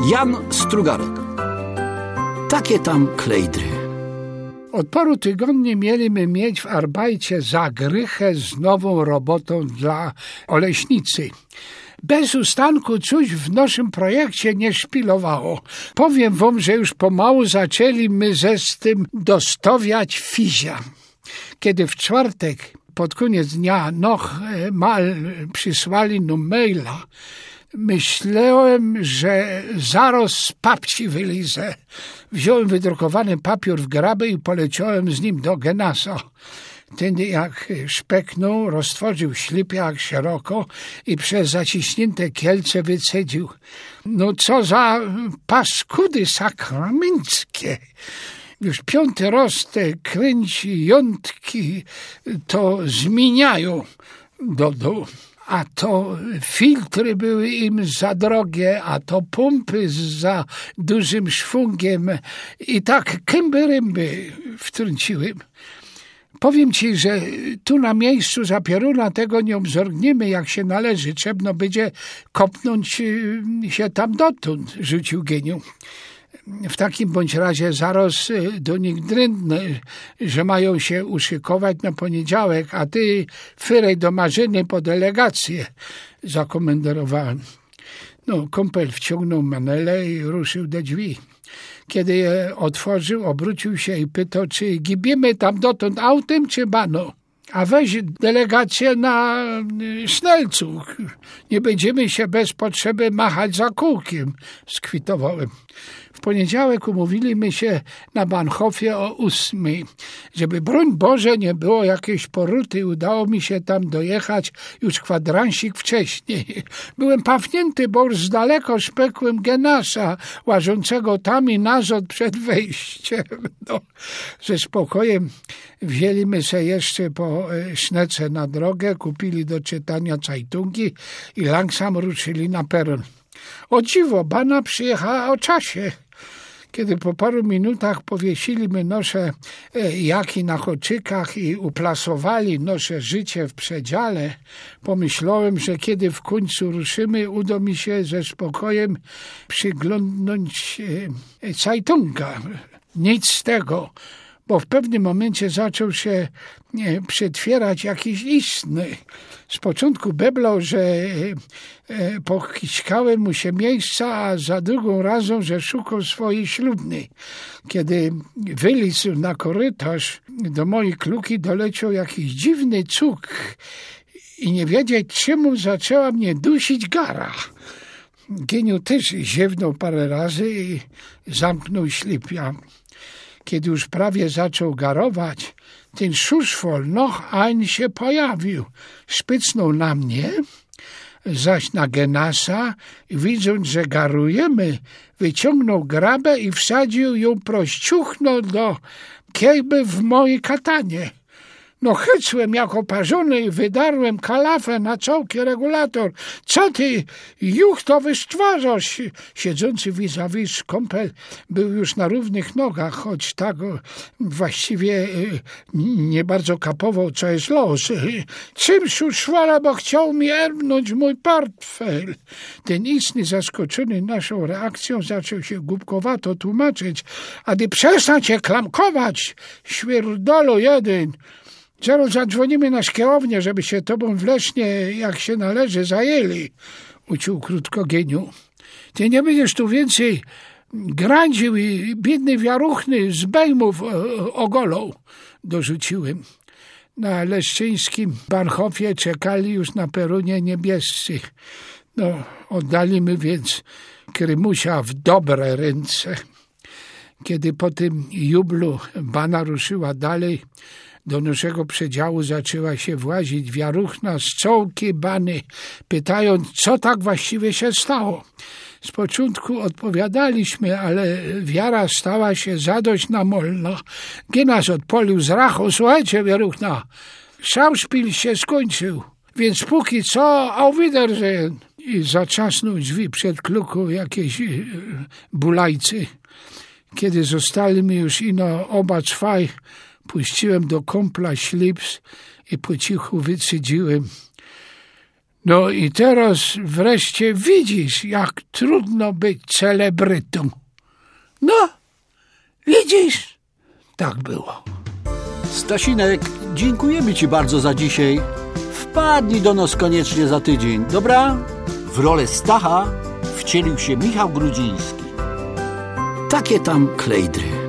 Jan Strugarek. Takie tam klejdry. Od paru tygodni mieliśmy mieć w Arbajcie zagrychę z nową robotą dla oleśnicy. Bez ustanku coś w naszym projekcie nie szpilowało. Powiem wam, że już pomału zaczęli my ze z tym dostawiać fizia. Kiedy w czwartek pod koniec dnia mal przysłali nam maila, myślałem, że zaraz z papci wylizę. Wziąłem wydrukowany papier w grabę i poleciałem z nim do Genasa. Ten jak szpeknął, roztworzył ślipiak szeroko i przez zaciśnięte kielce wycedził. No co za paskudy sakramenckie! Już 5. raz te kręci jątki to zmieniają do dół. A to filtry były im za drogie, a to pompy z za dużym szwungiem i tak kęby-ręby wtrąciłem. Powiem ci, że tu na miejscu za pioruna tego nie obzorgniemy jak się należy. Trzebno będzie kopnąć się tam dotąd, rzucił geniu. W takim bądź razie zaraz do nich drętne, że mają się uszykować na poniedziałek, a ty fyrej do Marzyny po delegację, zakomenderowałem. No, kumpel wciągnął manelę i ruszył do drzwi. Kiedy je otworzył, obrócił się i pytał, czy gibimy tam dotąd autem, czy bano. A weź delegację na sznelcu. Nie będziemy się bez potrzeby machać za kółkiem, skwitowałem. W poniedziałek umówiliśmy się na Bahnhofie o 8, żeby broń Boże nie było jakiejś poruty. Udało mi się tam dojechać już kwadransik wcześniej. Byłem pawnięty, bo już z daleko szpekłem Genasa, łażącego tam i nazad przed wejściem. No, ze spokojem wzięliśmy się jeszcze po sznece na drogę, kupili do czytania Zeitungi i langsam ruszyli na peron. O dziwo, bana przyjechała o czasie. Kiedy po paru minutach powiesiliśmy nasze jaki na choczykach i uplasowali nasze życie w przedziale, pomyślałem, że kiedy w końcu ruszymy, uda mi się ze spokojem przyglądnąć Zeitunga. Nic z tego, bo w pewnym momencie zaczął się przetwierać jakiś istny. Z początku beblał, że pokiśkałem mu się miejsca, a za drugą razą, że szukał swojej ślubnej. Kiedy wylizł na korytarz, do mojej kluki doleciał jakiś dziwny cuk i nie wiedzieć czemu zaczęła mnie dusić gara. Geniu też ziewnął parę razy i zamknął ślipia. Kiedy już prawie zaczął garować, ten szuszwol noch ein się pojawił. Szpycnął na mnie, zaś na Genasa i widząc, że garujemy, wyciągnął grabę i wsadził ją prościuchno do kiejby w mojej katanie. No chycłem jak oparzony i wydarłem kalafę na całki regulator. Co ty, juch, to wystwarzasz? Siedzący vis-a-vis kumpel był już na równych nogach, choć tak właściwie nie bardzo kapował, co jest los. Czymś uszwala, bo chciał mi erbnąć mój portfel. Ten istny, zaskoczony naszą reakcją, zaczął się głupkowato tłumaczyć. A ty przestań się klamkować, świerdolu jeden. Zaraz zadzwonimy na szkiełownię, żeby się tobą w Lesznie, jak się należy, zajęli, uciął krótko geniu. Ty nie będziesz tu więcej grandził i biedny wiaruchny z bejmów ogolą, dorzuciłem. Na leszczyńskim Bahnhofie czekali już na peronie niebiescy. No, oddalimy więc Krymusia w dobre ręce. Kiedy po tym jublu bana ruszyła dalej, do naszego przedziału zaczęła się włazić wiaruchna z czołki bany, pytając, co tak właściwie się stało. Z początku odpowiadaliśmy, ale wiara stała się zadość namolna. Genas odpolił z rachą, słuchajcie, wiaruchna, szauspil się skończył, więc póki co auf Wiedersehen. I zatrzasnął drzwi przed kluką jakiejś bulajcy. Kiedy zostaliśmy już ino oba czwaj, puściłem do kumpla ślips i po cichu wycedziłem. No i teraz wreszcie widzisz, jak trudno być celebrytą. No, widzisz? Tak było. Stasinek, dziękujemy ci bardzo za dzisiaj. Wpadnij do nas koniecznie za tydzień, dobra? W rolę Stacha wcielił się Michał Grudziński. Takie tam klejdry.